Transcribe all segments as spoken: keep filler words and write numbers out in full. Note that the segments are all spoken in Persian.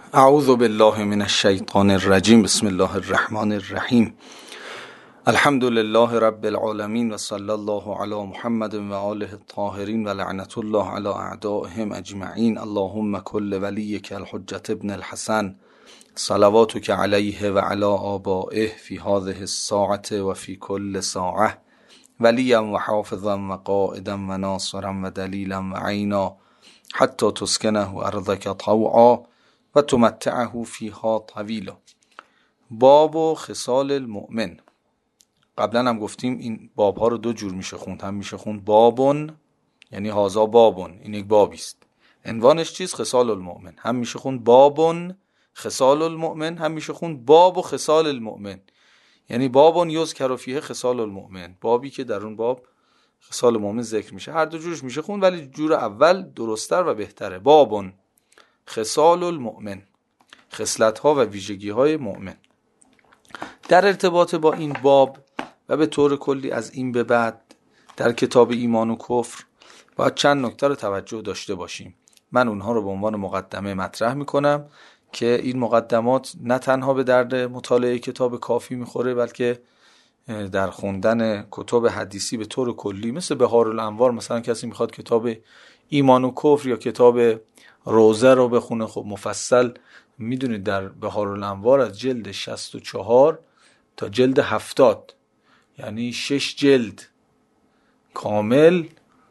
اعوذ بالله من الشیطان الرجیم. بسم الله الرحمن الرحیم. الحمد لله رب العالمین و صلی الله علی محمد و آله الطاهرین و لعنت الله علی اعدائهم اجمعین. اللهم کل ولیک الحجة ابن الحسن صلواتک علیه و علی آبائه فی هذه الساعة و فی کل ساعة ولیا و حافظا و قائدا و ناصرا و دلیلا و عینا حتی تسکنه ارضک طوعا و تمتعه فیها طویلا. باب و خصال المؤمن. قبلا هم گفتیم این باب ها رو دو جور میشه خوند. هم میشه خوند بابون، یعنی هازا بابون، این یک بابی است. عنوانش چیست؟ خصال المؤمن. هم میشه خوند بابون خصال المؤمن، هم میشه خوند باب و خصال المؤمن، یعنی بابون یذکر فیه خصال المؤمن، بابی که در اون باب خصال المؤمن ذکر میشه. هر دو جورش میشه خوند، ولی جور اول درست‌تر و بهتره. بابون خصال المؤمن، خصلت ها و ویژگی های مؤمن. در ارتباط با این باب و به طور کلی از این به بعد در کتاب ایمان و کفر باید چند نکته رو توجه داشته باشیم. من اونها رو به عنوان مقدمه مطرح میکنم که این مقدمات نه تنها به درد مطالعه کتاب کافی میخوره، بلکه در خوندن کتب حدیثی به طور کلی، مثل بهارالانوار مثلا کسی میخواد کتاب ایمان و کفر یا کتاب روزه رو بخونه، خب مفصل میدونید در بهارالانوار از جلد شصت و چهار تا جلد هفتاد، یعنی شش جلد کامل،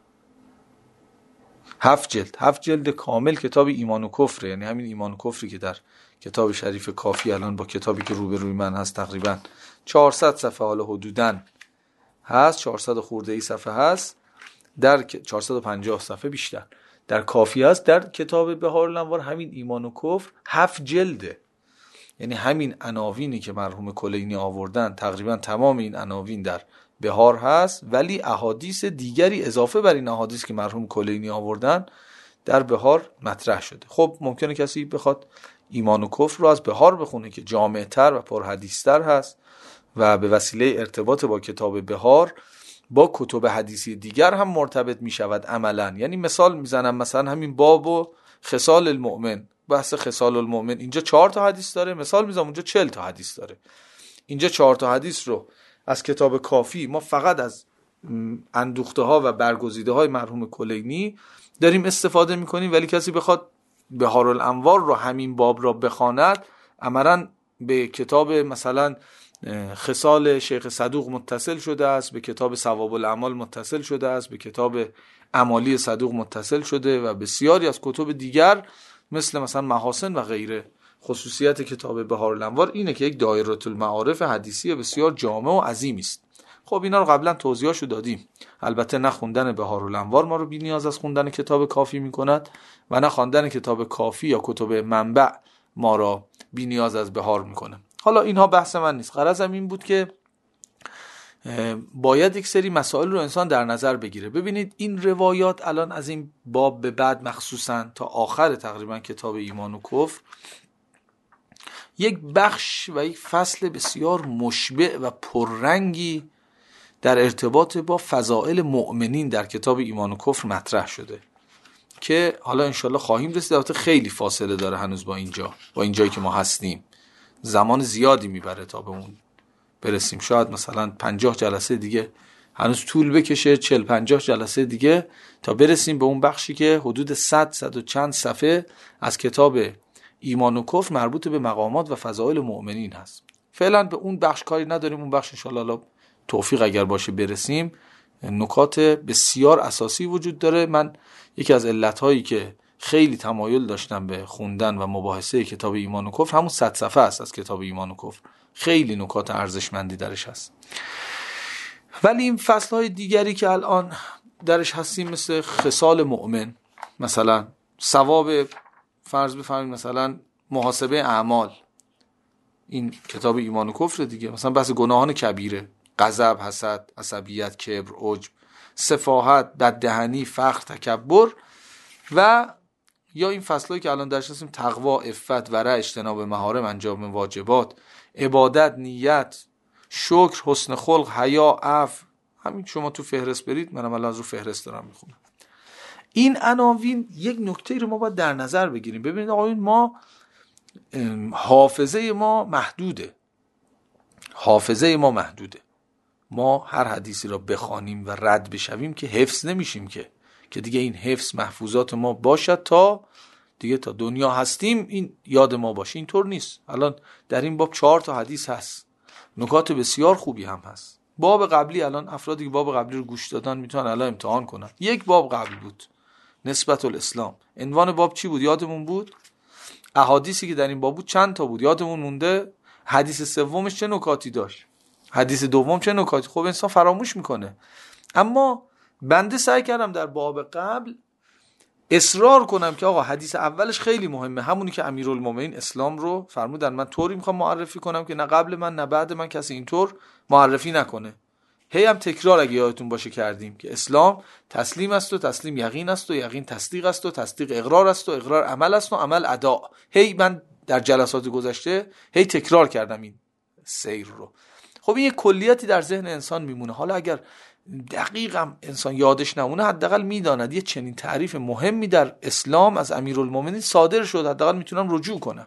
هفت جلد هفت جلد کامل کتاب ایمان و کفر، یعنی همین ایمان و کفری که در کتاب شریف کافی الان با کتابی که روبروی من هست تقریبا چهارصد صفحه، حالا حدوداً هست چهارصد خورده ای صفحه هست، در چهارصد و پنجاه صفحه بیشتر در کافی هست. در کتاب بهارالانوار همین ایمان و کفر هفت جلده، یعنی همین عناوینی که مرحوم کلینی آوردن تقریبا تمام این عناوین در بهار هست، ولی احادیث دیگری اضافه بر این احادیث که مرحوم کلینی آوردن در بهار مطرح شده. خب ممکنه کسی بخواد ایمان و کفر رو از بهار بخونه که جامع‌تر و پرحدیث‌تر هست و به وسیله ارتباط با کتاب بهار با کتب حدیثی دیگر هم مرتبط می شود عملا. یعنی مثال میزنم، مثلا همین باب و خصال المؤمن، بحث خصال المؤمن اینجا چهار تا حدیث داره، مثال میزنم اونجا چهل تا حدیث داره. اینجا چهار تا حدیث رو از کتاب کافی ما فقط از اندوخته ها و برگزیده های مرحوم کلینی داریم استفاده میکنیم، ولی کسی بخواد بهارالانوار رو همین باب را بخواند عملا به کتاب مثلا خصال شیخ صدوق متصل شده است، به کتاب ثواب الاعمال متصل شده است، به کتاب اعمالی صدوق متصل شده و بسیاری از کتب دیگر مثل مثلا محاسن و غیره. خصوصیت کتاب بهارالانوار اینه که یک دایره المعارف حدیثی بسیار جامع و عظیم است. خب اینا رو قبلا توضیحاشو دادیم. البته نه خوندن بهارالانوار ما رو بی نیاز از خوندن کتاب کافی میکند و نه خواندن کتاب کافی یا کتب منبع ما را بی نیاز از بهار میکنه. حالا اینها بحث من نیست. غرضم این بود که باید یک سری مسائل رو انسان در نظر بگیره. ببینید این روایات الان از این باب به بعد مخصوصا تا آخر تقریبا کتاب ایمان و کفر یک بخش و یک فصل بسیار مشبع و پررنگی در ارتباط با فضائل مؤمنین در کتاب ایمان و کفر مطرح شده که حالا انشالله خواهیم رسید. البته خیلی فاصله داره هنوز با اینجا، با اینجایی که ما هستیم زمان زیادی میبره تا به اون برسیم. شاید مثلا پنجاه جلسه دیگه هنوز طول بکشه، چهل پنجاه جلسه دیگه تا برسیم به اون بخشی که حدود صد صد و چند صفحه از کتاب ایمان و کفر مربوط به مقامات و فضائل مؤمنین هست. فعلا به اون بخش کاری نداریم. اون بخش انشالله توفیق اگر باشه برسیم. نکات بسیار اساسی وجود داره. من یکی از علتهایی که خیلی تمایل داشتم به خوندن و مباحثه کتاب ایمان و کفر همون صد صفحه است از کتاب ایمان و کفر. خیلی نکات ارزشمندی درش هست. ولی این فصلهای دیگری که الان درش هستیم مثل خصال مؤمن، مثلا ثواب، فرض بفرمایید مثلا محاسبه اعمال، این کتاب ایمان و کفر دیگه. مثلا بحث گناهان کبیره، غضب، حسد، عصبیت، کبر، عجب، سفاهت، بددهنی، فخر، تکبر، و یا این فصلایی که الان درش هستیم تقوا، عفت، ورع، اجتناب محارم، انجام واجبات، عبادت، نیت، شکر، حسن خلق، حیا، عفو. همین شما تو فهرست برید، منم الان از رو فهرست دارم میخونم. این عناوین یک نکته رو ما باید در نظر بگیریم. ببینید آقایون، ما حافظه ما محدوده، حافظه ما محدوده. ما هر حدیثی را بخوانیم و رد بشویم که حفظ نمیشیم، که که دیگه این حفظ محفوظات ما باشد تا دیگه تا دنیا هستیم این یاد ما باشه. اینطور نیست. الان در این باب چهار تا حدیث هست، نکات بسیار خوبی هم هست. باب قبلی، الان افرادی که باب قبلی رو گوش دادن میتونن الان امتحان کنن. یک باب قبل بود، نسبت الاسلام. عنوان باب چی بود؟ یادمون بود؟ احادیثی که در این باب بود چند تا بود؟ یادمون مونده؟ حدیث سومش چه نکاتی داشت؟ حدیث دوم چه نکاتی؟ خب انسان فراموش میکنه. اما بنده سعی کردم در باب قبل اصرار کنم که آقا حدیث اولش خیلی مهمه، همونی که امیرالمومنین اسلام رو فرمودن من طوری میخوام معرفی کنم که نه قبل من نه بعد من کسی اینطور معرفی نکنه. هی هم تکرار اگه یادتون باشه کردیم که اسلام تسلیم است و تسلیم یقین است و یقین تصدیق است و تصدیق اقرار است و اقرار عمل است و عمل ادا. هی من در جلسات گذشته هی تکرار کردم این سیر رو. خب این یک کلیاتی در ذهن انسان میمونه. حالا اگر دقیقاً انسان یادش نمونه، حداقل میداند یه چنین تعریف مهمی در اسلام از امیرالمومنین صادر شد، حداقل میتونم رجوع کنم.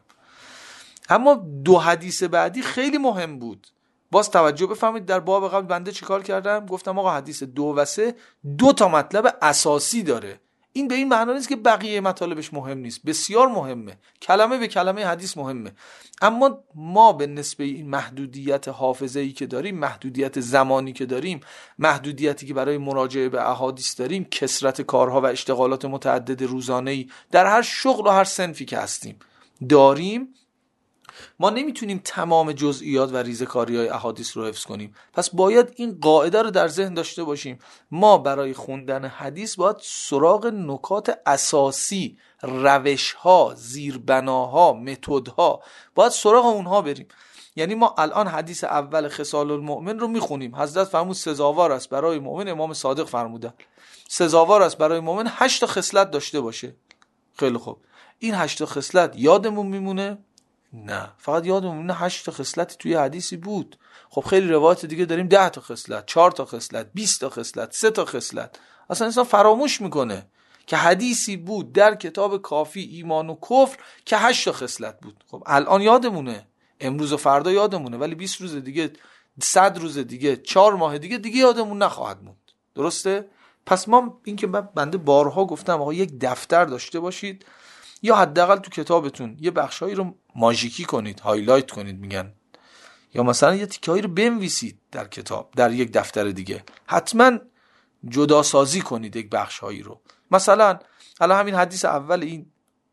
اما دو حدیث بعدی خیلی مهم بود. باز توجه بفرمایید، در باب قبل بنده چیکار کردم؟ گفتم آقا حدیث دو و سه دو تا مطلب اساسی داره. این به این معنا نیست که بقیه مطالبش مهم نیست، بسیار مهمه، کلمه به کلمه حدیث مهمه. اما ما به نسبه این محدودیت حافظه‌ای که داریم، محدودیت زمانی که داریم، محدودیتی که برای مراجعه به احادیث داریم، کثرت کارها و اشتغالات متعدد روزانه‌ای در هر شغل و هر صنفی که هستیم داریم، ما نمیتونیم تمام جزئیات و ریزکاری‌های احادیث رو حفظ کنیم. پس باید این قاعده رو در ذهن داشته باشیم، ما برای خوندن حدیث باید سراغ نکات اساسی، روش‌ها، زیربناها، متدها، باید سراغ اونها بریم. یعنی ما الان حدیث اول خصال المؤمن رو میخونیم، حضرت فرمود سزاوار است برای مؤمن، امام صادق فرمودن سزاوار است برای مؤمن هشت تا خصلت داشته باشه. خیلی خوب، این هشت تا خصلت یادمون میمونه؟ نه، فقط یادمون میمونه هشت تا خصلتی توی حدیثی بود. خب خیلی روایت دیگه داریم ده تا خصلت، چهار تا خصلت، بیست تا خصلت، سه تا خصلت. اصلا انسان فراموش میکنه که حدیثی بود در کتاب کافی ایمان و کفر که هشت تا خصلت بود. خب الان یادمونه، امروز و فردا یادمونه، ولی بیست روز دیگه، صد روز دیگه، چهار ماه دیگه دیگه یادمون نخواهد موند. درسته؟ پس ما این که بنده بارها گفتم آقا یک دفتر داشته باشید، یا حداقل تو کتابتون یه بخشایی رو ماژیکی کنید، هایلایت کنید میگن، یا مثلا یه تیکه‌ای رو بنویسید در کتاب، در یک دفتر دیگه حتما جدا سازی کنید یک بخشایی رو. مثلا الان همین حدیث اول این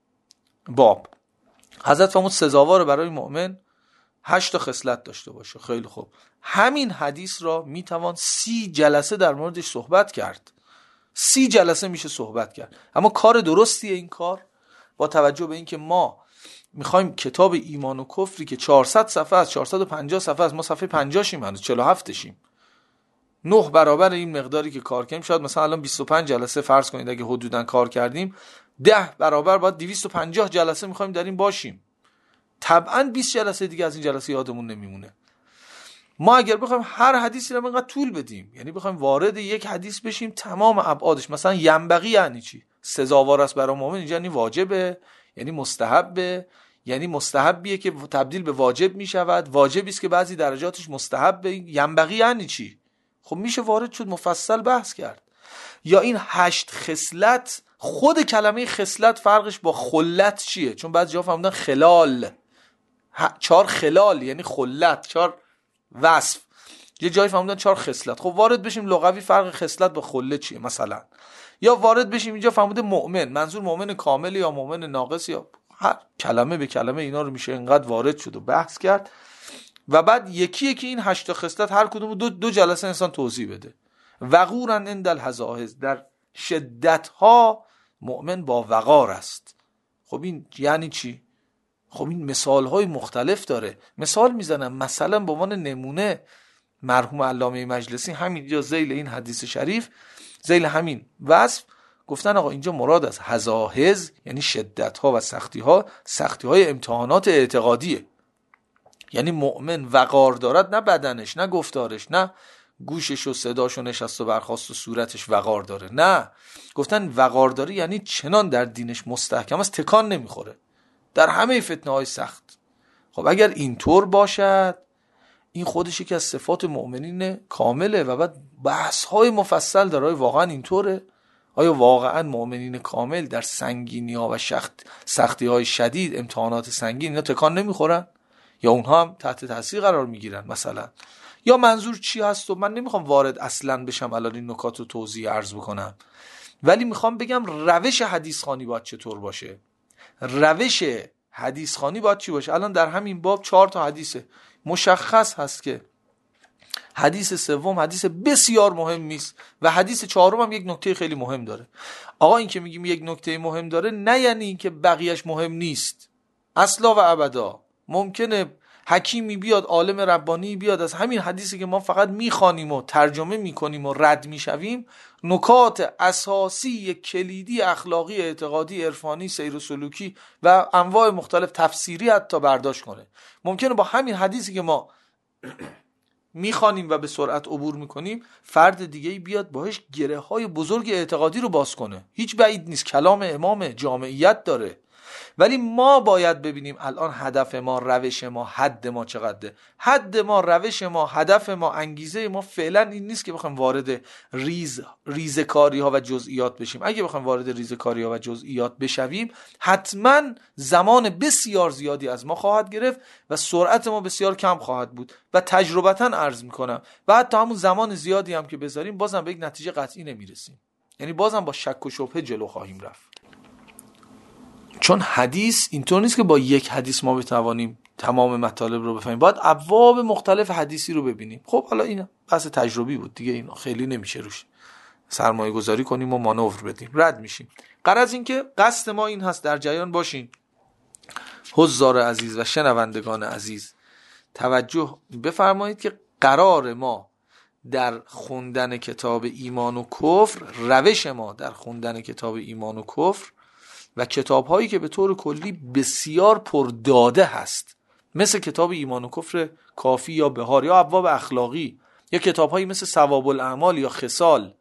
باب، حضرت فرمود سزاوار برای مؤمن هشت تا خصلت داشته باشه. خیلی خوب، همین حدیث را میتوان سی جلسه در موردش صحبت کرد. سی جلسه میشه صحبت کرد. اما کار درستیه این کار؟ با توجه به اینکه ما میخوایم کتاب ایمان و کفری که چهارصد صفحه است، چهارصد و پنجاه صفحه است، ما صفحه پنجاه شیم، هنوز چهل و هفت شیم. نه برابر این مقداری که کار کردیم، شاید مثلا الان بیست و پنج جلسه فرض کنید اگه حدوداً کار کردیم، ده برابر باید دویست و پنجاه جلسه میخوایم در این باشیم. طبعاً بیست جلسه دیگه از این جلسه یادمون نمیمونه. ما اگر بخوایم هر حدیثی رو اینقدر طول بدیم، یعنی بخوایم وارد یک حدیث بشیم تمام ابعادش، مثلا ینبغی یعنی چی؟ سزاوار است برای مؤمن، اینجا یعنی واجبه، یعنی مستحبه، یعنی مستحبیه که تبدیل به واجب میشود، واجبی است که بعضی درجاتش مستحبه. ینبغی یعنی چی؟ خب میشه وارد شد مفصل بحث کرد. یا این هشت خصلت، خود کلمه خصلت فرقش با خلت چیه؟ چون بعضی جا فهمیدن خلال، چهار خلال یعنی خلت، چهار وصف. یه جایی فهمیدن چهار خصلت. خب وارد بشیم لغوی فرق خصلت با خله چیه مثلا. یا وارد بشیم اینجا فهمیده مؤمن، منظور مؤمن کامل یا مؤمن ناقص، یا هر کلمه به کلمه اینا رو میشه اینقدر وارد شد و بحث کرد. و بعد یکی یکی این هشت خصلت هر کدوم دو دو جلسه انسان توضیح بده. وقورن عند الحزاحز، در شدت ها مؤمن با وقار است. خب این یعنی چی؟ خب این مثال های مختلف داره. مثال میزنم، مثلا به عنوان نمونه مرحوم علامه مجلسی همینجا ذیل این حدیث شریف، ذیل همین وصف گفتن آقا اینجا مراد از حزاحز یعنی شدت ها و سختی ها، سختی های امتحانات اعتقادیه. یعنی مؤمن وقار دارد، نه بدنش، نه گفتارش، نه گوشش و صداش و نشست و برخاست و صورتش وقار داره، نه، گفتن وقار داره یعنی چنان در دینش مستحکم است تکان نمیخوره. در همه فتنه های سخت. خب اگر اینطور باشد، این خودش یکی از صفات مؤمنین کامله و بعد بحث های مفصل داره. واقعا اینطوره؟ آیا واقعا مؤمنین کامل در سنگینی ها و شخت سختی های شدید، امتحانات سنگین، اینا تکان نمیخورن یا اونها هم تحت تاثیر قرار میگیرن مثلا؟ یا منظور چی هست؟ و من نمیخوام وارد اصلا بشم الان این نکات رو توضیح عرض بکنم، ولی میخوام بگم روش حدیث خوانی باید چطور باشه. روش حدیث خوانی باید چی باشه؟ الان در همین باب چهار تا حدیثه مشخص هست که حدیث سوم حدیث بسیار مهمی است و حدیث چهارم هم یک نکته خیلی مهم داره. آقا این که میگیم یک نکته مهم داره نه یعنی این که بقیهش مهم نیست. اصلا و ابدا ممکنه حکیمی بیاد، عالم ربانی بیاد، از همین حدیثی که ما فقط میخوانیم و ترجمه میکنیم و رد میشویم، نکات اساسی کلیدی اخلاقی، اعتقادی، عرفانی، سیر و سلوکی و انواع مختلف تفسیری حتی برداشت کنه. ممکنه با همین حدیثی که ما میخوانیم و به سرعت عبور میکنیم، فرد دیگه‌ای بیاد باهاش گره های بزرگ اعتقادی رو باز کنه. هیچ بعید نیست، کلام امام جامعیت داره، ولی ما باید ببینیم الان هدف ما، روش ما، حد ما چقدره. حد ما، روش ما، هدف ما، انگیزه ما فعلا این نیست که بخوایم وارد ریز ریزکاری ها و جزئیات بشیم. اگه بخوایم وارد ریزکاری ها و جزئیات بشویم، حتما زمان بسیار زیادی از ما خواهد گرفت و سرعت ما بسیار کم خواهد بود و تجربتاً عرض میکنم و حتی همون زمان زیادی هم که بذاریم بازم به یک نتیجه قطعی نمیرسیم. یعنی بازم با شک و شبهه جلو خواهیم رفت. چون حدیث اینطور نیست که با یک حدیث ما بتوانیم تمام مطالب رو بفهمیم، باید ابواب مختلف حدیثی رو ببینیم. خب حالا این بحث تجربی بود دیگه، این خیلی نمیشه روش سرمایه گذاری کنیم و مانور بدیم، رد میشیم. غرض این که قصد ما این هست، در جریان باشین حضار عزیز و شنوندگان عزیز، توجه بفرمایید که قرار ما در خوندن کتاب ایمان و کفر، روش ما در خوندن کتاب ایمان و کفر و کتاب هایی که به طور کلی بسیار پرداده هست، مثل کتاب ایمان و کفر کافی یا بهار یا ابواب اخلاقی، یا کتاب هایی مثل ثواب الاعمال یا خصال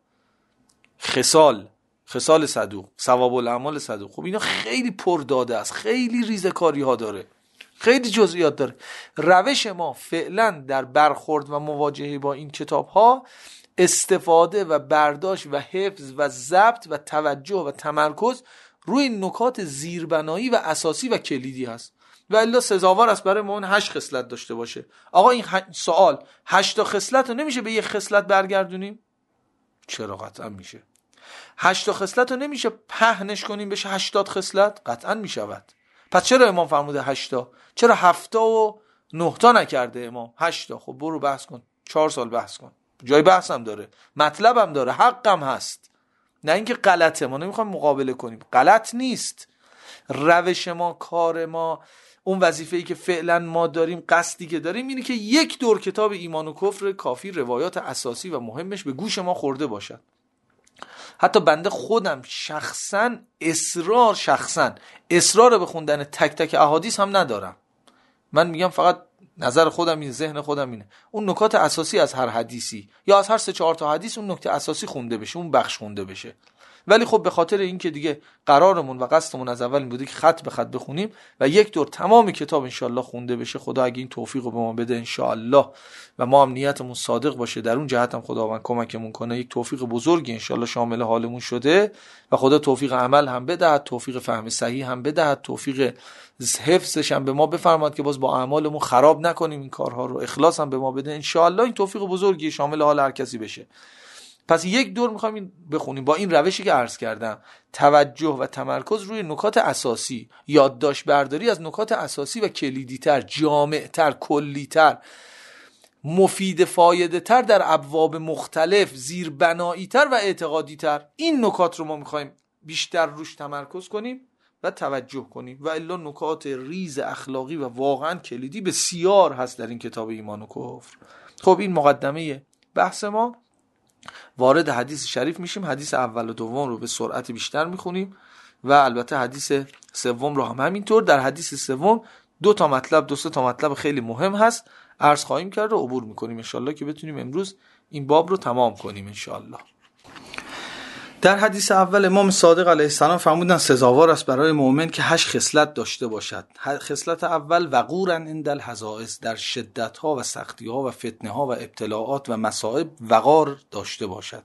خصال خصال صدوق، ثواب الاعمال صدوق. خب اینا خیلی پرداده است، خیلی ریزکاری ها داره، خیلی جزئیات داره. روش ما فعلا در برخورد و مواجهه با این کتاب ها استفاده و برداشت و حفظ و ضبط و توجه و تمرکز روی نکات زیربنایی و اساسی و کلیدی هست و الا سزاوار است برای ما هشت خصلت داشته باشه. آقا این سوال، هشت تا خصلت رو نمیشه به یک خصلت برگردونیم؟ چرا؟ قطعا میشه. هشت تا خصلت رو نمیشه پهنش کنیم بشه هشتاد خصلت؟ قطعا میشود. پس چرا امام فرموده هشت تا؟ چرا هفت تا و نه تا نکرده امام؟ هشت تا. خب برو بحث کن، چهار سال بحث کن، جای بحث هم داره، مطلب هم داره، حقم هست. نه اینکه غلطه، ما نمیخوایم مقابله کنیم، غلط نیست. روش ما، کار ما، اون وظیفه‌ای که فعلا ما داریم، قصدی که داریم اینه که یک دور کتاب ایمان و کفر کافی روایات اساسی و مهمش به گوش ما خورده باشد. حتی بنده خودم شخصا اصرار شخصا اصرار به خوندن تک تک احادیث هم ندارم. من میگم فقط نظر خودم اینه، ذهن خودم اینه، اون نکات اساسی از هر حدیثی یا از هر سه چهار تا حدیث اون نکته اساسی خونده بشه، اون بخش خونده بشه. ولی خب به خاطر این که دیگه قرارمون و قصدمون از اول این بوده که خط به خط بخونیم و یک دور تمام کتاب انشالله خونده بشه، خدا اگه این توفیق رو به ما بده انشالله و ما هم نیتمون صادق باشه، در اون جهت هم خداوند کمکمون کنه، یک توفیق بزرگی انشالله شامل حالمون شده و خدا توفیق عمل هم بدهد، توفیق فهم صحیح هم بدهد، توفیق حفظش هم به ما بفرماد که باز با اعمالمون خراب نکنیم این کارها رو، اخلاص هم به ما بده انشالله. این توفیق بزرگی شامل حال هر کسی بشه. پس یک دور میخوایم این بخونیم با این روشی که عرض کردم، توجه و تمرکز روی نکات اساسی، یادداشت برداری از نکات اساسی و کلیدی‌تر، جامع‌تر، کلی‌تر، مفید فایده‌تر در ابواب مختلف، زیربنایی‌تر و اعتقادی‌تر. این نکات رو ما میخوایم بیشتر روش تمرکز کنیم و توجه کنیم و الا نکات ریز اخلاقی و واقعا کلیدی بسیار هست در این کتاب ایمان و کفر. خب این مقدمه بحث ما. وارد حدیث شریف میشیم. حدیث اول و دوم رو به سرعت بیشتر میخونیم و البته حدیث سوم رو هم همینطور. در حدیث سوم دو تا مطلب دو سه تا مطلب خیلی مهم هست عرض خواهیم کرد و عبور میکنیم انشالله که بتونیم امروز این باب رو تمام کنیم انشالله. در حدیث اول امام صادق علیه السلام فرمودن سزاوار است برای مؤمن که هشت خصلت داشته باشد. خصلت اول وقورا عند الحزائز، در شدت‌ها و سختی‌ها و فتنه‌ها و ابتلاعات و مصائب وقار داشته باشد.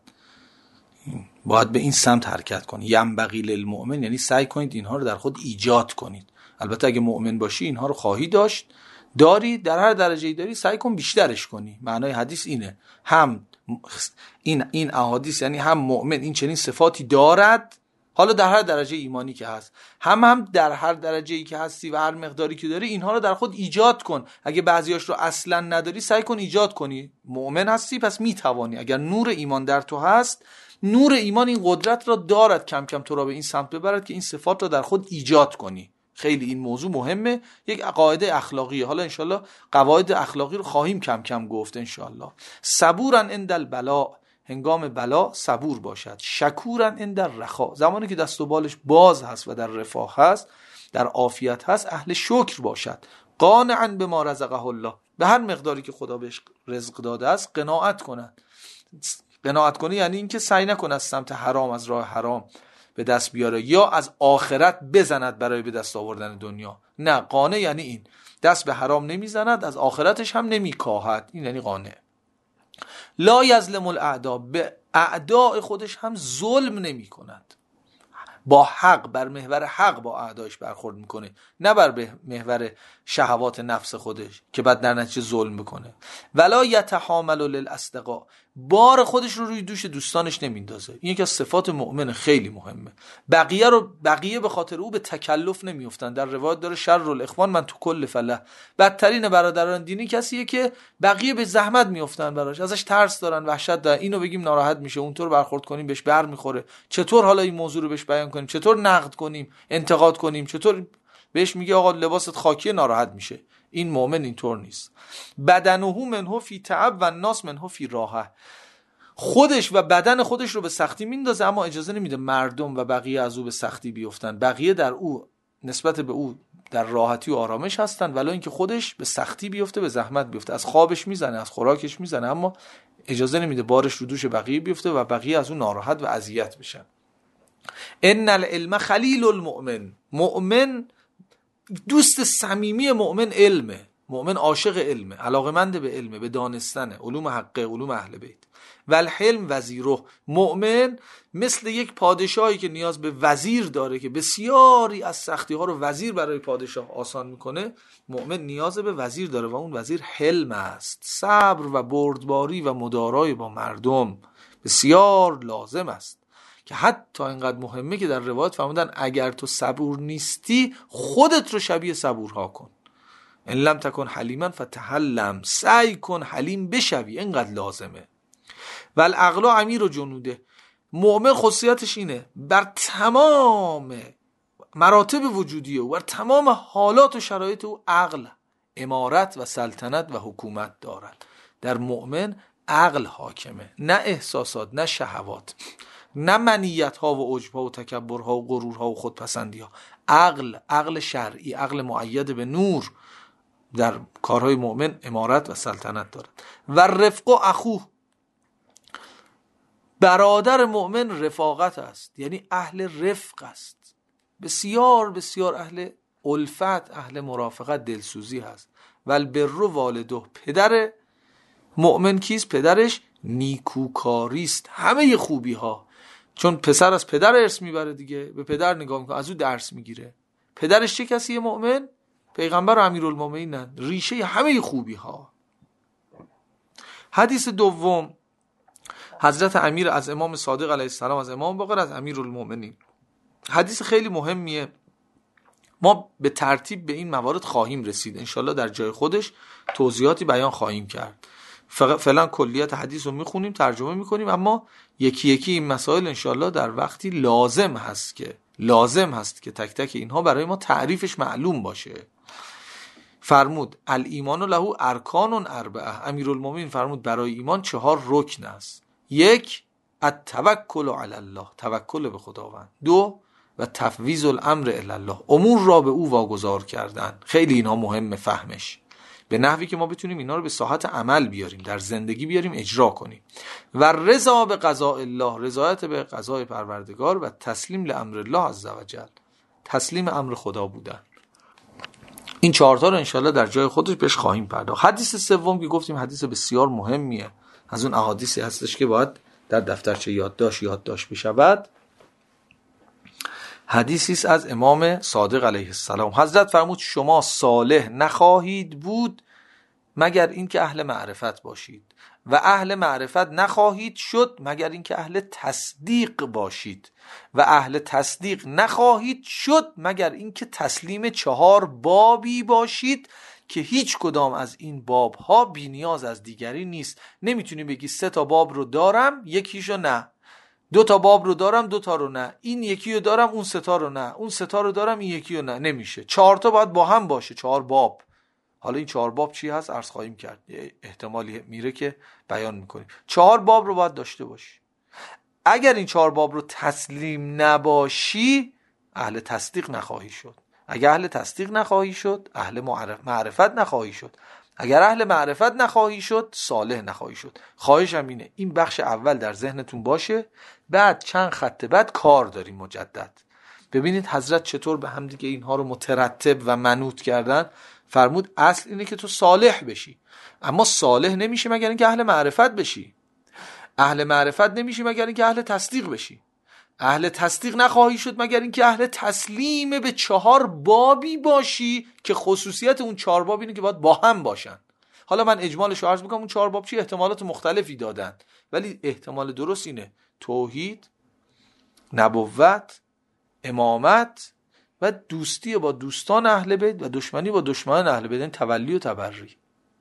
باید به این سمت حرکت کنید. ینبغی للمؤمن، یعنی سعی کنید اینها رو در خود ایجاد کنید. البته اگه مؤمن باشی اینها رو خواهی داشت، داری، در هر درجه‌ای داری سعی کن بیشترش کنی. معنای حدیث اینه، هم این این احادیث یعنی هم مؤمن این چنین صفاتی دارد، حالا در هر درجه ایمانی که هست، هم هم در هر درجه‌ای که هستی و هر مقداری که داری اینها رو در خود ایجاد کن. اگه بعضیاش رو اصلا نداری سعی کن ایجاد کنی. مؤمن هستی پس میتوانی، اگر نور ایمان در تو هست، نور ایمان این قدرت را دارد کم کم تو را به این سمت ببرد که این صفات را در خود ایجاد کنی. خیلی این موضوع مهمه، یک قاعده اخلاقیه. حالا انشالله قواعد اخلاقی رو خواهیم کم کم گفت انشالله. صبورا عند البلاء، هنگام بلا صبور باشد. شکورا عند الرخاء، زمانی که دست و بالش باز هست و در رفاه هست، در عافیت هست، اهل شکر باشد. قانعا بما رزقه الله، به هر مقداری که خدا بهش رزق داده است قناعت کند. قناعت کنی یعنی اینکه سعی نکنه از سمت حرام، از راه حرام به دست بیاره یا از آخرت بزند برای به دست آوردن دنیا. نه، قانع یعنی این، دست به حرام نمیزند، از آخرتش هم نمیکاهد. این یعنی قانع. لا یظلم الاعداء، به اعداء خودش هم ظلم نمی کند. با حق، بر محور حق با اعدایش برخورد میکنه، نه بر محور شهوات نفس خودش که بعد در نتیجه ظلم بکنه. ولا یتحامل للاصدقاء، بار خودش رو روی دوش دوستانش نمیندازه. این یکی از صفات مؤمن خیلی مهمه. بقیه رو بقیه به خاطر او به تکلف نمیافتن. در روایت داره شر الاخوان من تو کل فله، بدترین برادران دینی کسیه که بقیه به زحمت میافتن براش، ازش ترس دارن، وحشت دارن. اینو بگیم ناراحت میشه، اونطور برخورد کنیم بهش بر میخوره، چطور حالا این موضوع رو بهش بیان کنیم، چطور نقد کنیم، انتقاد کنیم، چطور بهش میگه آقا لباست خاکیه، ناراحت میشه. این مؤمن اینطور نیست. بدنه منه فی تعب و الناس منه فی راحه، خودش و بدن خودش رو به سختی میندازه اما اجازه نمیده مردم و بقیه از او به سختی بیفتن. بقیه در او نسبت به او در راحتی و آرامش هستن، ولی اینکه خودش به سختی بیفته، به زحمت بیفته، از خوابش میزنه، از خوراکش میزنه، اما اجازه نمیده بارش رو دوش بقیه بیفته و بقیه از او ناراحت و اذیت بشن. ان العلم خلیل المؤمن، مؤمن دوست صمیمی مؤمن علمه. مؤمن عاشق علمه، علاقمند به علمه، به دانستنه، علوم حقه، علوم اهل بیت. و الحلم وزیره، مؤمن مثل یک پادشاهی که نیاز به وزیر داره که بسیاری از سختی ها رو وزیر برای پادشاه آسان میکنه، مؤمن نیاز به وزیر داره و اون وزیر حلم است. صبر و بردباری و مدارای با مردم بسیار لازم است که حتی اینقدر مهمه که در روایت فرمودن اگر تو صبور نیستی خودت رو شبیه صبورها کن. ان لم تکن حلیما فتحلم، سعی کن حلیم بشوی، اینقدر لازمه. و العقل امیر و جنوده، مؤمن خصوصیتش اینه بر تمام مراتب وجودی او، بر تمام حالات و شرایط او عقل امارت و سلطنت و حکومت دارد. در مؤمن عقل حاکمه، نه احساسات، نه شهوات، نه منیت ها و عجب ها و تکبر ها و غرور ها و خودپسندی ها. عقل، عقل شرعی، عقل معید به نور در کارهای مؤمن امارت و سلطنت دارد. و رفق و اخوه، برادر مؤمن رفاقت است، یعنی اهل رفق است، بسیار بسیار اهل الفت، اهل مرافقت، دلسوزی هست. و البر والده، پدر مؤمن کیست؟ پدرش نیکوکاریست، همه خوبی ها، چون پسر از پدر ارث میبره دیگه، به پدر نگاه میکنه، از او درس میگیره. پدرش چه کسیه؟ مؤمن، پیغمبر و امیرالمومنین، ریشه همه خوبی ها. حدیث دوم، حضرت امیر از امام صادق علیه السلام، از امام باقر، از امیرالمومنین. حدیث خیلی مهمیه، ما به ترتیب به این موارد خواهیم رسید انشالله، در جای خودش توضیحاتی بیان خواهیم کرد. فعلا کلیت حدیث رو میخونیم، ترجمه میکنیم، اما یکی یکی این مسائل انشالله در وقتی لازم هست که لازم هست که تک تک اینها برای ما تعریفش معلوم باشه. فرمود الایمان له ارکان اربعه، امیرالمومنین فرمود برای ایمان چهار رکن است. یک، التوکل علی الله، توکل به خداوند. دو، و تفویض الامر الی الله، امور را به او واگذار کردن. خیلی اینها مهمه فهمش. به نحوی که ما بتونیم اینا رو به ساحت عمل بیاریم، در زندگی بیاریم، اجرا کنیم. و رضا به قضاء الله، رضایت به قضای پروردگار، و تسلیم لامر الله عز وجل، تسلیم امر خدا بودن. این چهار تا رو انشالله در جای خودش بهش خواهیم پرداخت. حدیث سوم که گفتیم حدیث بسیار مهمیه، از اون احادیثی هستش که باید در دفترچه یادداشت یادداشت بشود. حدیثی است از امام صادق علیه السلام. حضرت فرمود شما صالح نخواهید بود مگر اینکه اهل معرفت باشید، و اهل معرفت نخواهید شد مگر اینکه اهل تصدیق باشید، و اهل تصدیق نخواهید شد مگر اینکه تسلیم چهار بابی باشید که هیچ کدام از این باب ها بی نیاز از دیگری نیست. نمیتونی بگی سه تا باب رو دارم یکیشو نه، دو تا باب رو دارم دو تا رو نه، این یکی رو دارم اون سه تا رو نه، اون سه تا رو دارم این یکی رو نه. نمیشه. چهار تا باید با هم باشه، چهار باب. حالا این چهار باب چی هست عرض خواهیم کرد، احتمالی میره که بیان میکنیم. چهار باب رو باید داشته باشی. اگر این چهار باب رو تسلیم نباشی اهل تصدیق نخواهی شد. اگر اهل تصدیق نخواهی شد اهل معرفت نخواهی شد. اگر اهل معرفت نخواهی شد صالح نخواهی شد. خواهشم اینه این بخش اول در ذهنتون باشه. بعد چند خط بعد کار داریم مجدد. ببینید حضرت چطور به هم دیگه اینها رو مترتب و منوط کردن. فرمود اصل اینه که تو صالح بشی، اما صالح نمیشه مگر اینکه اهل معرفت بشی. اهل معرفت نمیشی مگر اینکه اهل تصدیق بشی. اهل تصدیق نخواهی شد مگر اینکه اهل تسلیم به چهار بابی باشی که خصوصیت اون چهار باب اینه که باید با هم باشن. حالا من اجمالش رو عرض میکنم. اون چهار باب چی؟ احتمالات مختلفی دادن، ولی احتمال درست اینه: توحید، نبوت، امامت و دوستی با دوستان اهل بیت و دشمنی با دشمنان اهل بیت، تولی و تبری.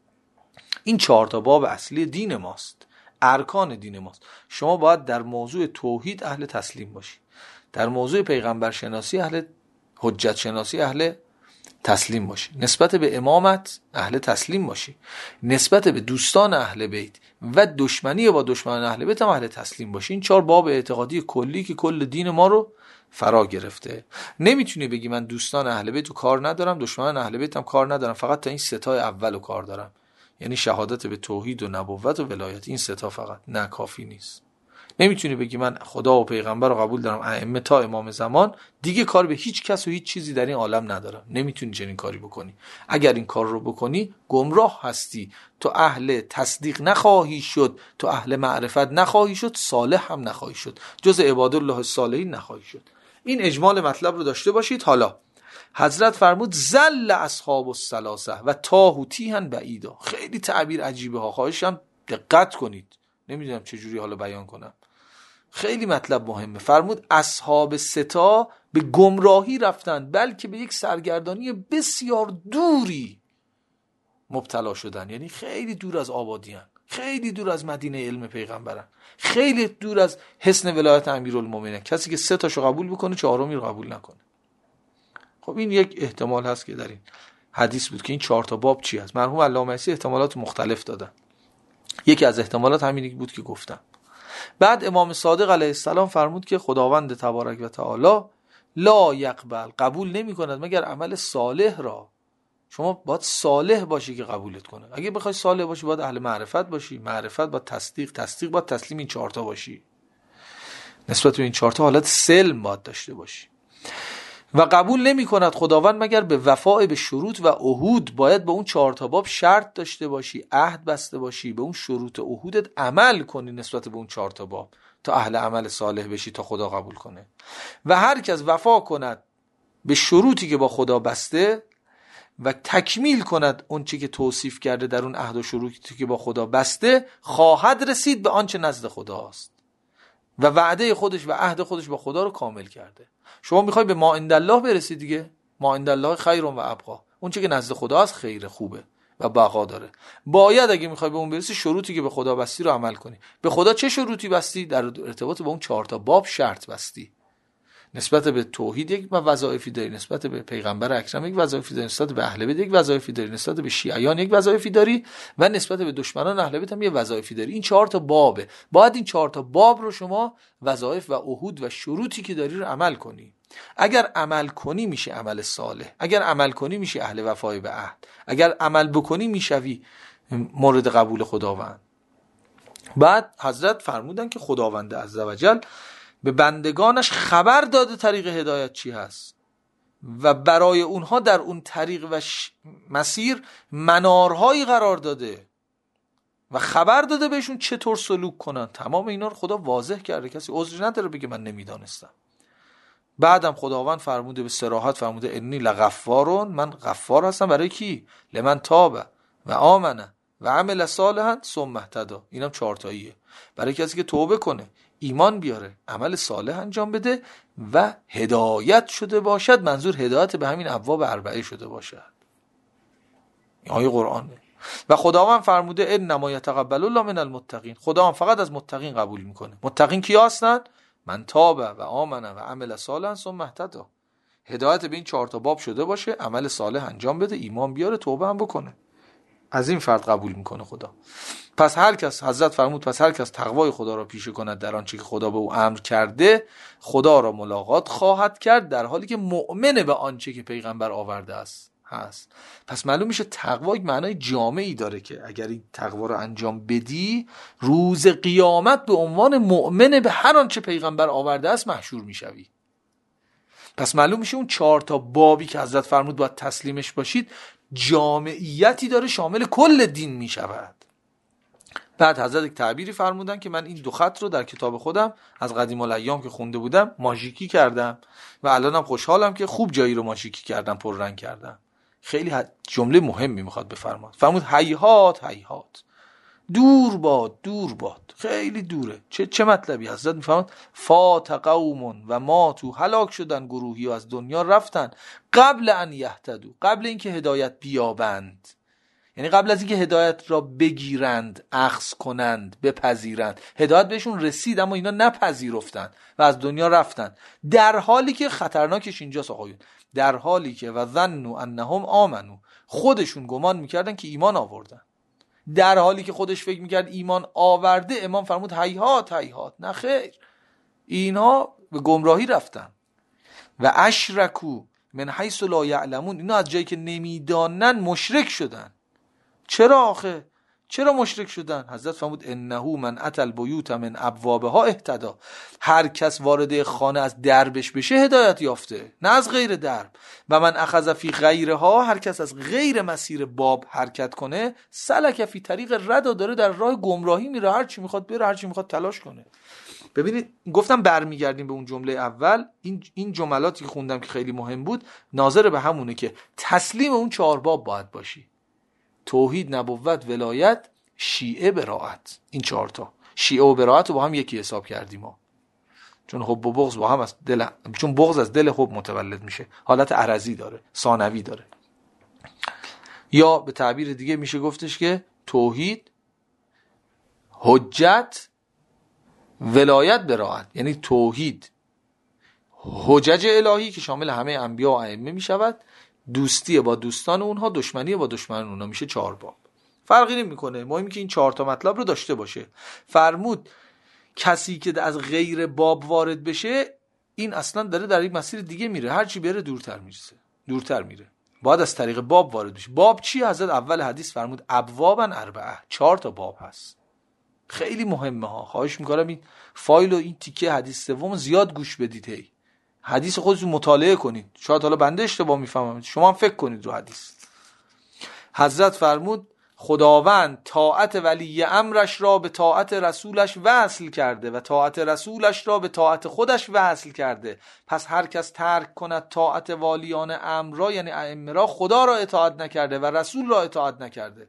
این چهار تا باب اصلی دین ماست، ارکان دین ماست. شما باید در موضوع توحید اهل تسلیم باشی، در موضوع پیغمبر شناسی اهل حجت شناسی اهل تسلیم باشی، نسبت به امامت اهل تسلیم باشی، نسبت به دوستان اهل بیت و دشمنی با دشمنان اهل بیت هم اهل تسلیم باشی. این چهار باب اعتقادی کلی که کل دین ما رو فرا گرفته. نمیتونی بگی من دوستان اهل بیت رو کار ندارم، دشمنان اهل بیت هم کار ندارم، فقط تا این سه تا اولو کار دارم، یعنی شهادت به توحید و نبوت و ولایت، این سه تا فقط. نه، کافی نیست. نمیتونی بگی من خدا و پیغمبر رو قبول دارم، ائمه تا امام زمان، دیگه کار به هیچ کس و هیچ چیزی در این عالم ندارم. نمیتونی چنین کاری بکنی. اگر این کار رو بکنی گمراه هستی. تو اهل تصدیق نخواهی شد، تو اهل معرفت نخواهی شد، صالح هم نخواهی شد، جز عبادالله الصالحین نخواهی شد. این اجمال مطلب رو داشته باشید. حالا حضرت فرمود زل اصحاب الثلاثه و تاهو تیها بعیدا. خیلی تعبیر عجیبه ها، خواهشم دقت کنید. نمیدونم چجوری حالا بیان کنم، خیلی مطلب مهمه. فرمود اصحاب ستا به گمراهی رفتن، بلکه به یک سرگردانی بسیار دوری مبتلا شدن. یعنی خیلی دور از آبادیان، خیلی دور از مدینه علم پیغمبرن، خیلی دور از حصن ولایت امیرالمومنین. کسی که سه تاشو قبول بکنه چهارمی رو قبول نکنه. خب این یک احتمال هست که در این حدیث بود که این چهار تا باب چی هست. مرحوم علامه عیسی احتمالات مختلف دادن. یکی از احتمالات همین بود که گفتم. بعد امام صادق علیه السلام فرمود که خداوند تبارک و تعالی لا یقبل، قبول نمی کند مگر عمل صالح را. شما باید صالح باشی که قبولت کنه. اگه بخوای صالح باشی باید اهل معرفت باشی، معرفت باید تصدیق، تصدیق باید تسلیم. این چهار تا باشی. نسبت به این چهار تا حالت سلم باید داشته باشی. و قبول نمی کند خداوند مگر به وفای به شروط و عهود. باید به اون چهار تا باب شرط داشته باشی، عهد بسته باشی، به اون شروط عهودت عمل کنی نسبت به اون چهار تا باب تا اهل عمل صالح بشی، تا خدا قبول کنه. و هر کس وفا کند به شروطی که با خدا بسته و تکمیل کند اون چی که توصیف کرده در اون عهد و شروطی که با خدا بسته، خواهد رسید به آنچه نزد خداست و وعده خودش و عهد خودش با خدا رو کامل کرده. شما میخوای به ما عند الله برسی دیگه، ما عند الله خیر و ابقا. اون چیزی که نزد خدا است خیره، خوبه و بقا داره. باید اگه میخوای به اون برسی شروطی که به خدا بستی رو عمل کنی. به خدا چه شروطی بستی؟ در ارتباط با اون چهار تا باب شرط بستی. نسبت به توحید یک وظایفی داری، نسبت به پیغمبر اکرم یک وظایفی داری، نسبت به اهل بیت یک وظایفی داری، نسبت به شیعیان یک وظایفی داری و نسبت به دشمنان اهل بیت هم یک وظایفی داری. این چهار تا بابه. باید این چهار تا باب رو شما وظایف و عهود و شروطی که داری رو عمل کنی. اگر عمل کنی میشه عمل صالح، اگر عمل کنی میشه اهل وفای به عهد، اگر عمل بکنی میشوی مورد قبول خداوند. بعد حضرت فرمودن که خداوند عزوجل به بندگانش خبر داده طریق هدایت چی هست و برای اونها در اون طریق و مسیر منارهایی قرار داده و خبر داده بهشون چطور سلوک کنن. تمام اینا رو خدا واضح کرده، کسی عذری نداره بگه من نمیدانستم. بعدم خداوند فرموده به صراحت، فرموده انی لغفارون، من غفار هستم برای کی؟ لمن تاب و آمنه و عمل صالحا ثم اهتدی. اینم چهار تاییه، برای کسی که توبه کنه، ایمان بیاره، عمل صالح انجام بده و هدایت شده باشد. منظور هدایت به همین ابواب اربعه شده باشد. این آیه قرآنه. و خداوند فرموده انما یتقبل الله من المتقین، خداوند فقط از متقین قبول میکنه. متقین کی هستن؟ من تاب و آمن و عمل صالحا ثم اهتدی. هدایت به این چهار تا باب شده باشه، عمل صالح انجام بده، ایمان بیاره، توبه هم بکنه. از این فرد قبول میکنه خدا. پس هر کس، حضرت فرمود پس هر کس تقوای خدا را پیشه کند در آنچه که خدا به او امر کرده، خدا را ملاقات خواهد کرد در حالی که مؤمن به آنچه که پیغمبر آورده است هست. پس معلوم میشه تقوا یک معنای جامعی داره که اگر این تقوا رو انجام بدی، روز قیامت به عنوان مؤمن به هر آنچه پیغمبر آورده است محشور میشوی. پس معلوم میشه اون چهار تا بابی که حضرت فرمود باید تسلیمش باشید جامعیتی داره، شامل کل دین میشود. بعد حضرت یک تعبیری فرمودن که من این دو خط رو در کتاب خودم از قدیم الایام که خونده بودم ماژیکی کردم و الانم خوشحالم که خوب جایی رو ماژیکی کردم، پر رنگ کردم. خیلی جمله مهمی میخواد بفرماد. فرمود هیهات هیهات، دور باد دور باد، خیلی دوره. چه چه مطلبی؟ حضرت میفرماد فات قوم و ماتوا، هلاک شدن گروهی و از دنیا رفتن قبل ان یهتدوا، قبل اینکه هدایت بیابند. یعنی قبل از اینکه هدایت را بگیرند، اخذ کنند، بپذیرند. هدایت بهشون رسید اما اینا نپذیرفتند و از دنیا رفتند، در حالی که خطرناکش اینجاست آقایون، در حالی که و ظنوا انهم آمنو، خودشون گمان میکردن که ایمان آوردن. در حالی که خودش فکر میکرد ایمان آورده، امام فرمود هیهات هیهات، نه خیر، اینها به گمراهی رفتن. و اشرکو من حیث لا یعلمون، اینا از جایی که نمیدانن مشرک شدن. چرا آخه؟ چرا مشرک شدن؟ حضرت فرمود انه من اتى البیوت من ابوابها اهتدی، هر کس وارد خانه از دربش بشه هدایت یافته، نه از غیر درب. و من اخذ فی غیرها، هر کس از غیر مسیر باب حرکت کنه، سلک فی طریق ردا، داره در راه گمراهی میره، هر چی میخواد بره، هر چی میخواد تلاش کنه. ببینید گفتم برمیگردیم به اون جمله اول. این این جملاتی که خوندم که خیلی مهم بود، ناظر به همونه که تسلیم اون چهار باب باید باشی: توحید، نبوت، ولایت، شیعه، براءت. این چهار تا شیعه و براءت رو با هم یکی حساب کردیم ما، چون حب و بغض با هم از دل، چون بغض از دل حب متولد میشه، حالت عرضی داره، ثانوی داره. یا به تعبیر دیگه میشه گفتش که توحید، حجت، ولایت، براءت. یعنی توحید حجج الهی که شامل همه انبیا و ائمه میشود، دوستی با دوستان اونها، دشمنی با دشمنان اونها، میشه چهار باب. فرقی نمیکنه، مهم که این چهار تا مطلب رو داشته باشه. فرمود کسی که از غیر باب وارد بشه، این اصلا داره در یک مسیر دیگه میره، هر چی بره دورتر میرسه، دورتر میره. باید از طریق باب وارد بشه. باب چی؟ حضرت اول حدیث فرمود ابوابا اربعه، چهار تا باب هست. خیلی مهمه ها. خواهش میکنم این فایل و این تیکه حدیث سوم زیاد گوش بدید. هی حدیث خودتون مطالعه کنید. شاید حالا بنده اشتباه میفهمم، شما هم فکر کنید رو حدیث. حضرت فرمود خداوند طاعت ولی امرش را به طاعت رسولش وصل کرده و طاعت رسولش را به طاعت خودش وصل کرده. پس هر کس ترک کند طاعت والیان امر را، یعنی ائمه را، خدا را اطاعت نکرده و رسول را اطاعت نکرده.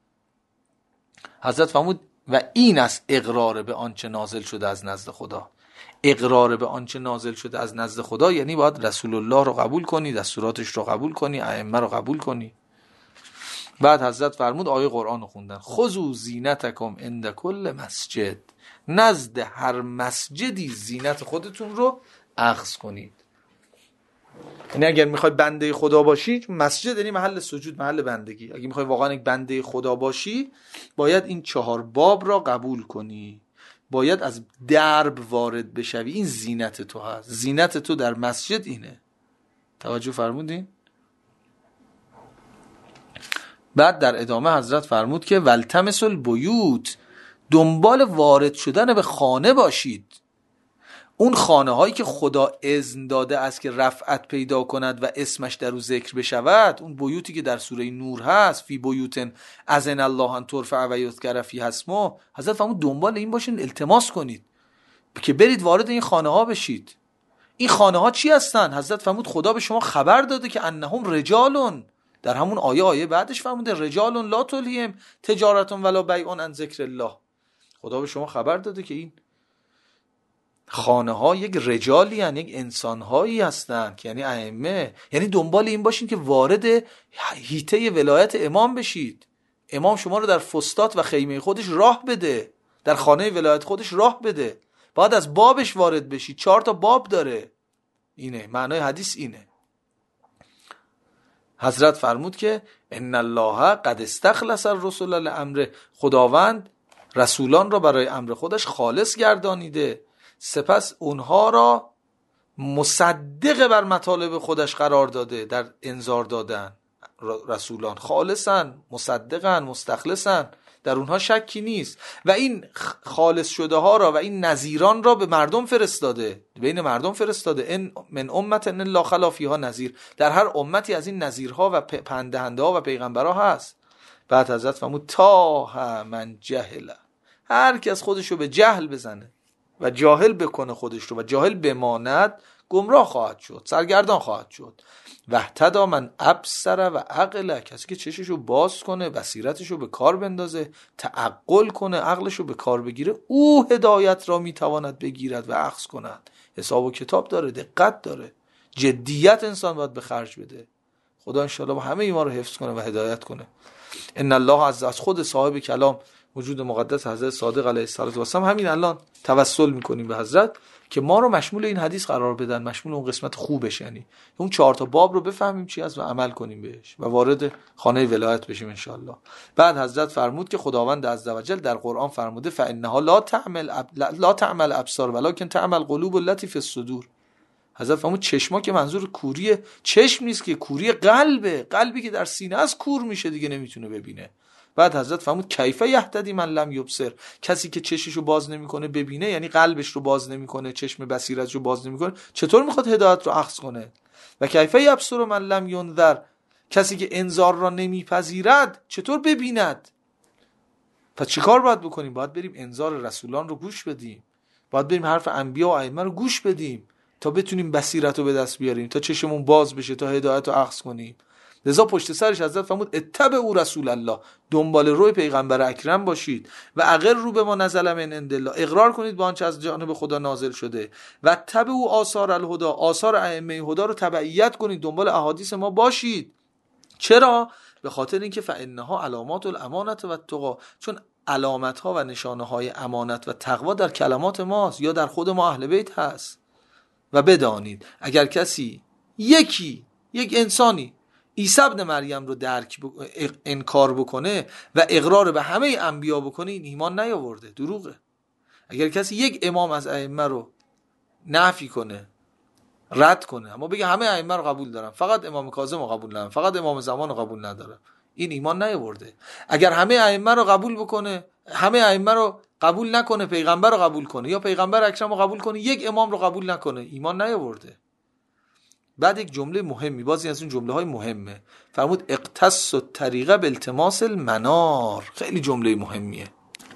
حضرت فرمود و این است اقرار به آنچه نازل شده از نزد خدا. اقرار به آنچه نازل شده از نزد خدا یعنی باید رسول الله رو قبول کنی، دستوراتش رو قبول کنی، ائمه رو قبول کنی. بعد حضرت فرمود، آیه قرآن رو خوندن، خذوا زینتکم عند کل مسجد، نزد هر مسجدی زینت خودتون رو اخذ کنید. یعنی اگر میخوای بنده خدا باشی، مسجد یعنی محل سجود، محل بندگی. اگه میخوای واقعا یک بنده خدا باشی، باید این چهار باب را قبول کنی، باید از درب وارد بشوی، این زینت تو هست. زینت تو در مسجد اینه. توجه فرمودین؟ بعد در ادامه حضرت فرمود که والتمس البیوت، دنبال وارد شدن به خانه باشید. اون خانه هایی که خدا اذن داده است که رفعت پیدا کند و اسمش در او ذکر بشود، اون بیوتی که در سوره نور هست، فی بیوتن اذن الله ان ترفع و یذکر فیها اسمه، حضرت فرمود دنبال این باشین، التماس کنید که برید وارد این خانه ها بشید. این خانه ها چی هستن؟ حضرت فرمود خدا به شما خبر داده که انهم رجالون، در همون آیه آیه بعدش فرموده رجالون لا تلهیهم تجارت ولا بیع عن ذکر الله. خدا به شما خبر داده که این خانه ها یک رجالی هستند، یک انسان هایی هستند که یعنی ائمه، یعنی دنبال این باشین که وارد حیطه ولایت امام بشید. امام شما رو در فستات و خیمه خودش راه بده، در خانه ولایت خودش راه بده، بعد از بابش وارد بشید. چهار تا باب داره. اینه معنای حدیث، اینه. حضرت فرمود که ان الله قد استخلص الرسل لامره، خداوند رسولان را برای امر خودش خالص گردانیده، سپس اونها را مصدق بر مطالب خودش قرار داده. در انذار دادن رسولان خالصن، مصدقن، مستخلصن، در اونها شکی نیست. و این خالص شده ها را و این نذیران را به مردم فرستاده، بین مردم فرستاده. ان من امت ان لا خلا فیها نذیر، در هر امتی از این نذیرها و پند دهنده ها و پیغمبرها هست. بعد حضرت فرمود تا من جهل، هر کی از خودش رو به جهل بزنه و جاهل بکنه خودش رو و جاهل بماند، گمراه خواهد شد، سرگردان خواهد شد. وحتدا من ابصر و عقل، کسی که چششو باز کنه، بصیرتشو به کار بندازه، تعقل کنه، عقلشو به کار بگیره، او هدایت را میتواند بگیرد و اخذ کند. حساب و کتاب داره، دقت داره، جدیت انسان باید به خرج بده. خدا انشاءالله همه ما رو حفظ کنه و هدایت کنه. ان الله عز از خود صاحب کلام وجود مقدس حضرت صادق علیه السلام همین الان توسل میکنیم به حضرت که ما رو مشمول این حدیث قرار بدن، مشمول اون قسمت خوبش، یعنی اون چهار تا باب رو بفهمیم چی است و عمل کنیم بهش و وارد خانه ولایت بشیم انشاءالله. بعد حضرت فرمود که خداوند عزوجل در قرآن فرموده فانها لا تعمل اب... لا تعمل ابصار ولکن تعمل قلوب التي فی الصدور. حضرت فرمود چشما که منظور کوری چشم نیست، که کوری قلبه، قلبی که در سینه از کور میشه دیگه نمیتونه ببینه. بعد حضرت فرمود کیف یهتدی من لم یبصر، کسی که چششو باز نمیکنه ببینه، یعنی قلبش رو باز نمیکنه، چشم بصیرتشو باز نمیکنه، چطور میخواد هدایت رو اخذ کنه؟ و کیف یبصر من لم ینذر، کسی که انذار را نمیپذیرد چطور ببیند؟ پس چیکار باید بکنیم؟ باید بریم انذار رسولان رو گوش بدیم، باید بریم حرف انبیا و ائمه رو گوش بدیم تا بتونیم بصیرت رو به دست بیاریم، تا چشمون باز بشه، تا هدایت رو اخذ کنیم. لذا پشت سرش حضرت فرمود اتبعوا رسول الله، دنبال روی پیغمبر اکرم باشید، و اقر رو به ما نزل من عند الله، اقرار کنید با آنچه از جانب خدا نازل شده، و تبعوا آثار الهدى، آثار ائمه هدی رو تبعیت کنید، دنبال احادیث ما باشید. چرا؟ به خاطر اینکه فانها علامات الامانت و التقوا، چون علامت ها و نشانه های امانت و تقوا در کلمات ماست یا در خود ما اهل بیت هست. و بدانید اگر کسی یکی یک انسانی عیسی ابن مریم رو درک بک... انکار بکنه و اقرار به همه انبیا بکنه، این ایمان نیاورده، دروغه. اگر کسی یک امام از ائمه رو نفی کنه، رد کنه، اما بگه همه ائمه رو قبول دارم، فقط امام کاظم رو قبول ندارم، فقط امام زمان رو قبول ندارم، این ایمان نیاورده. اگر همه ائمه رو قبول بکنه، همه ائمه رو قبول نکنه، پیغمبر رو قبول کنه یا پیغمبر اکرم رو قبول کنه، یک امام رو قبول نکنه، ایمان نیاورده. بعد یک جمله مهمی، بازی از اون جمله های مهمه، فرمود اقتص الطریقه بالتماس المنار. خیلی جمله مهمیه.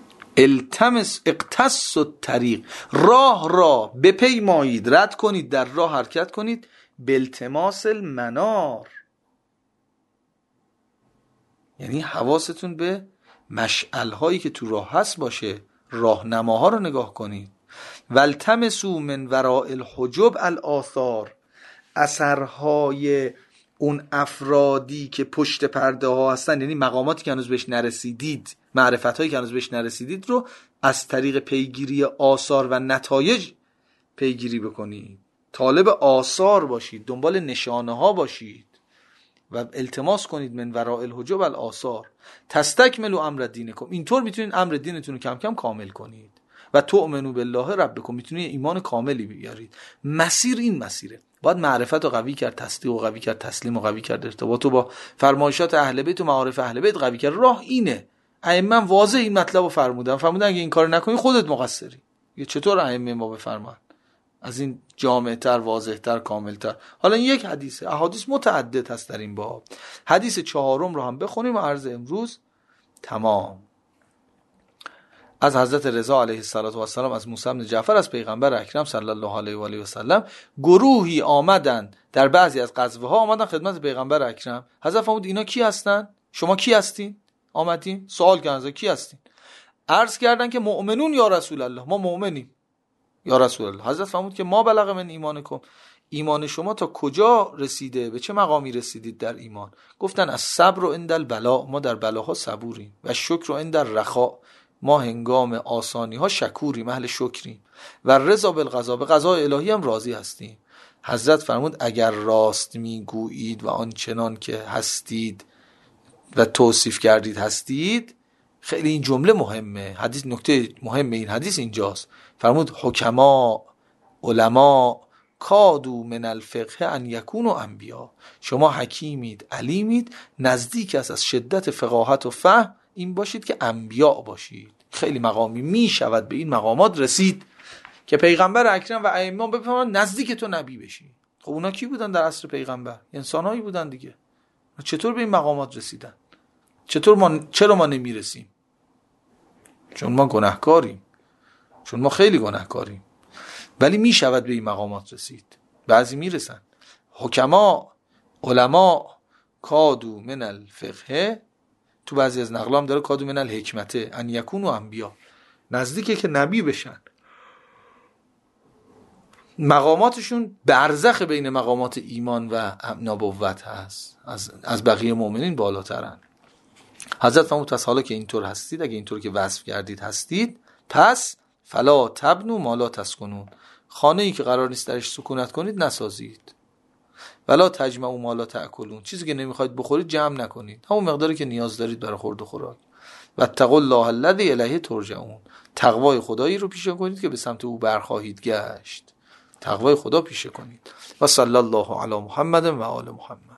التمس اقتص الطریق، راه را بپیمایید، رد کنید، در راه حرکت کنید، بالتماس المنار، یعنی حواستون به مشعل هایی که تو راه هست باشه، راهنماها رو نگاه کنید. والتمسوا من وراء الحجب الاثار، اثرهای اون افرادی که پشت پرده ها هستن، یعنی مقاماتی که هنوز بهش نرسیدید، معرفت هایی که هنوز بهش نرسیدید رو از طریق پیگیری آثار و نتایج پیگیری بکنید. طالب آثار باشید، دنبال نشانه ها باشید و التماس کنید من وراء الحجب الاثار تستکملوا امر دینکم، اینطور میتونید امر دینتون رو کم کم کامل کنید. و تؤمنوا بالله ربکم، میتونید ایمان کاملی بیارید. مسیر این مسیره، باید معرفت رو قوی کرد، تصدیق رو قوی کرد، تسلیم رو قوی کرد، ارتباط رو با فرمایشات اهل بیت و معارف اهل بیت قوی کرد. راه اینه. ائمه واضح این مطلب رو فرمودن، فرمودن اگه این کار نکنی خودت مقصری. چطور ائمه ما بفرمان از این جامع‌تر، واضح‌تر، کاملتر؟ حالا این یک حدیثه، احادیث متعدد هست در این باب. حدیث چهارم رو هم بخونیم و عرض امروز تمام. از حضرت رضا علیه السلام از موسی بن جعفر از پیغمبر اکرم صلی الله علیه و آله و سلم، گروهی آمدن در بعضی از غزوه ها آمدن خدمت پیغمبر اکرم. حضرت فرمود اینا کی هستن؟ شما کی هستین؟ آمدین سوال کردن کی هستین؟ عرض کردن که مؤمنون یا رسول الله، ما مؤمنیم یا رسول الله. حضرت فرمود که ما بلغ من ایمانکم، ایمان شما تا کجا رسیده، به چه مقامی رسیدید در ایمان؟ گفتن از صبر و عند البلاء، ما در بلاها صبوریم، و شکر و عند الرخاء، ما هنگام آسانی ها شکوریم، اهل شکریم، و رضا بالقضا، به قضای الهی هم راضی هستیم. حضرت فرمود اگر راست میگویید و آنچنان که هستید و توصیف کردید هستید. خیلی این جمله مهمه، حدیث نکته مهمه این حدیث اینجاست. فرمود حکما علما کادو من الفقه ان یکونوا انبیا، شما حکیمید علیمید، نزدیک است از شدت فقاهت و فهم این باشید که انبیا باشید. خیلی مقامی می شود به این مقامات رسید که پیغمبر اکرم و ائمه بفهمن نزدیک تو نبی بشی. خب اونا کی بودن در عصر پیغمبر؟ انسانایی بودن دیگه. چطور به این مقامات رسیدن؟ چطور ما چرا ما نمیرسیم؟ چون ما گناهکاریم، چون ما خیلی گناهکاریم. ولی می شود به این مقامات رسید. بعضی میرسن. حکما علما کادو من الفقه، تو بعضی از نقلام داره کادو من الحکمته ان یکونوا انبیا، نزدیکه که نبی بشن. مقاماتشون برزخ بین مقامات ایمان و نبوت هست، از از بقیه مؤمنین بالاترن. حضرت فرمود پس حالا که اینطور هستید، اگه اینطور که وصف کردید هستید، پس فلا تبنوا ما لا تسکنون، خانه ای که قرار نیست درش سکونت کنید نسازید. ولا تجمعوا ما لا تاکلون، چیزی که نمیخواید بخورید جمع نکنید، همون مقداری که نیاز دارید برای خورد و خوراک. واتقوا الله الذی الیه ترجعون، تقوای خدایی رو پیشه کنید که به سمت او برخواهید گشت. تقوای خدا پیشه کنید. و صلی الله علی محمد و آل محمد.